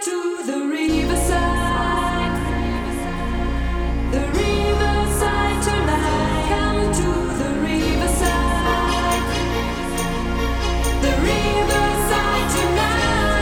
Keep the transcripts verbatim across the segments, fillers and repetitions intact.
to the riverside, the riverside tonight. Come to the riverside, the riverside tonight.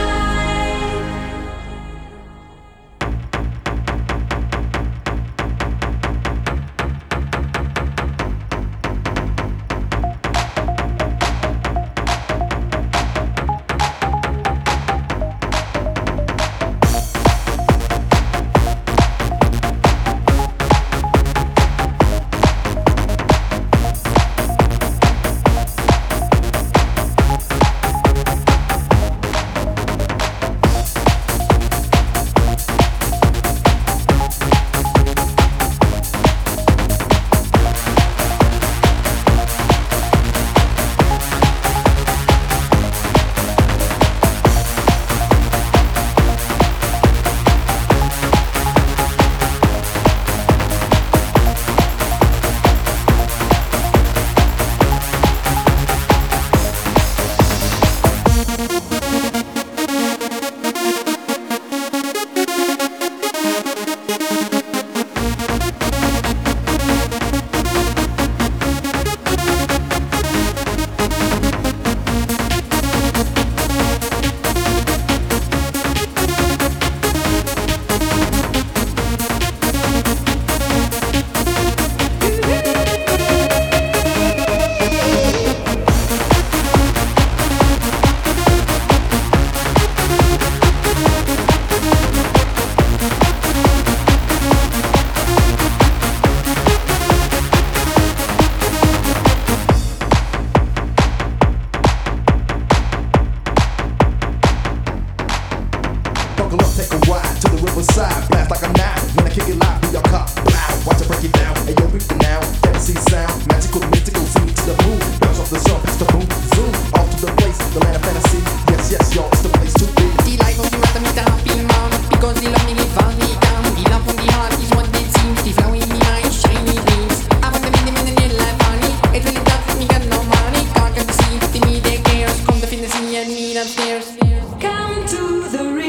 Buckle up, take a ride to the riverside. Blast like I'm now. When I kick it live, be your cop. Loud, watch it break it down. Hey yo, reap it now. Fantasy sound, magical, mystical, see to the moon. Bounce off the sun, past the boom, zoom. Off to the place, the land of fantasy. Yes, yes, y'all, it's the place to be. Die live und die macht damit happy man. Because the love me get funny down. The love from the heart is what it seems. The flow in the eyes, shiny gleams. I want the minute in the life funny. It really does me got no money. Can't get to see, the need their cares. Come to finish me and me downstairs. Come to the riverside.